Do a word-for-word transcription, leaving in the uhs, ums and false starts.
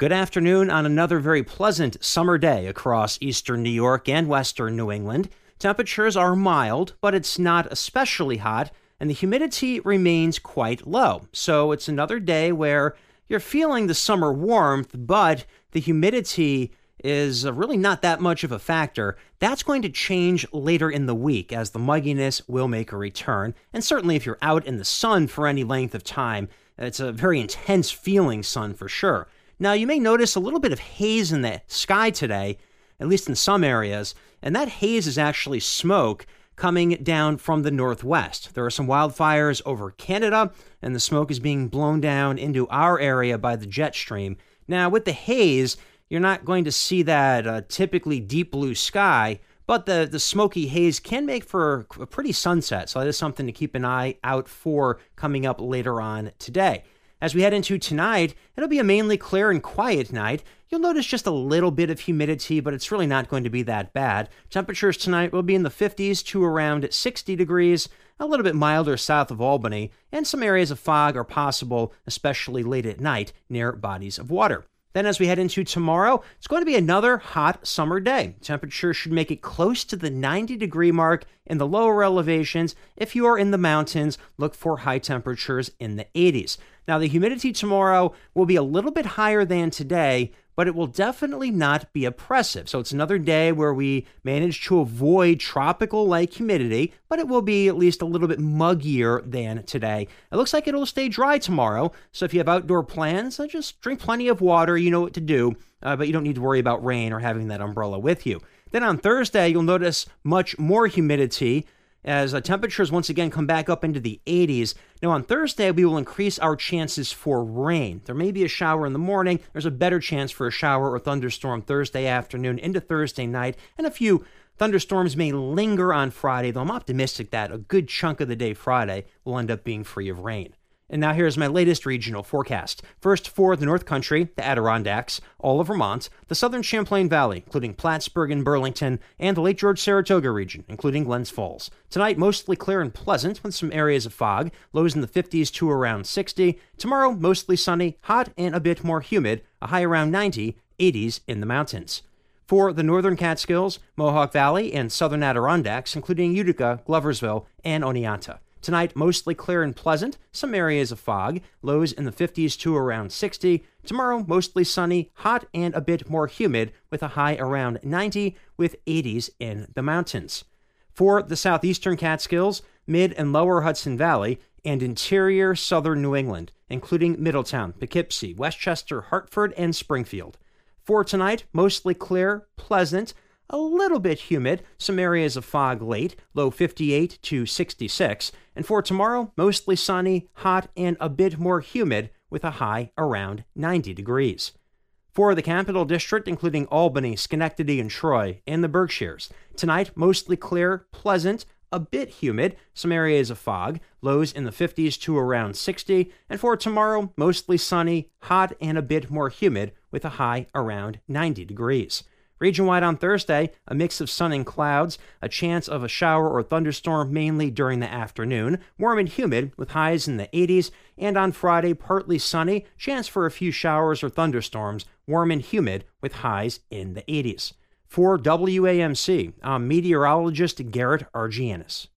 Good afternoon on another very pleasant summer day across eastern New York and western New England. Temperatures are mild, but it's not especially hot, and the humidity remains quite low. So it's another day where you're feeling the summer warmth, but the humidity is really not that much of a factor. That's going to change later in the week as the mugginess will make a return. And certainly if you're out in the sun for any length of time, it's a very intense feeling sun for sure. Now, you may notice a little bit of haze in the sky today, at least in some areas, and that haze is actually smoke coming down from the northwest. There are some wildfires over Canada, and the smoke is being blown down into our area by the jet stream. Now, with the haze, you're not going to see that uh, typically deep blue sky, but the, the smoky haze can make for a pretty sunset, so that is something to keep an eye out for coming up later on today. As we head into tonight, it'll be a mainly clear and quiet night. You'll notice just a little bit of humidity, but it's really not going to be that bad. Temperatures tonight will be in the fifties to around sixty degrees, a little bit milder south of Albany, and some areas of fog are possible, especially late at night near bodies of water. Then as we head into tomorrow, it's going to be another hot summer day. Temperatures should make it close to the ninety degree mark in the lower elevations. If you are in the mountains, look for high temperatures in the eighties. Now, the humidity tomorrow will be a little bit higher than today, but it will definitely not be oppressive. So it's another day where we manage to avoid tropical-like humidity, but it will be at least a little bit muggier than today. It looks like it'll stay dry tomorrow, so if you have outdoor plans, uh, just drink plenty of water. You know what to do, uh, but you don't need to worry about rain or having that umbrella with you. Then on Thursday, you'll notice much more humidity as uh, temperatures once again come back up into the eighties. Now on Thursday, we will increase our chances for rain. There may be a shower in the morning. There's a better chance for a shower or thunderstorm Thursday afternoon into Thursday night, and a few thunderstorms may linger on Friday, though I'm optimistic that a good chunk of the day Friday will end up being free of rain. And now here's my latest regional forecast. First for the North Country, the Adirondacks, all of Vermont, the southern Champlain Valley, including Plattsburgh and Burlington, and the Lake George-Saratoga region, including Glens Falls. Tonight, mostly clear and pleasant with some areas of fog, lows in the fifties to around sixty. Tomorrow, mostly sunny, hot and a bit more humid, a high around ninety, eighties in the mountains. For the northern Catskills, Mohawk Valley, and southern Adirondacks, including Utica, Gloversville, and Oneonta. Tonight, mostly clear and pleasant, some areas of fog, lows in the fifties to around sixty. Tomorrow, mostly sunny, hot and a bit more humid, with a high around ninety, with eighties in the mountains. For the southeastern Catskills, mid and lower Hudson Valley, and interior southern New England, including Middletown, Poughkeepsie, Westchester, Hartford, and Springfield. For tonight, mostly clear, pleasant, a little bit humid, some areas of fog late, low fifty-eight to sixty-six. And for tomorrow, mostly sunny, hot, and a bit more humid with a high around ninety degrees. For the Capital District, including Albany, Schenectady, and Troy, and the Berkshires, tonight, mostly clear, pleasant, a bit humid, some areas of fog, lows in the fifties to around sixty. And for tomorrow, mostly sunny, hot, and a bit more humid with a high around ninety degrees. Region-wide on Thursday, a mix of sun and clouds, a chance of a shower or thunderstorm mainly during the afternoon, warm and humid with highs in the eighties, and on Friday, partly sunny, chance for a few showers or thunderstorms, warm and humid with highs in the eighties. For W A M C, I'm meteorologist Garrett Argianis.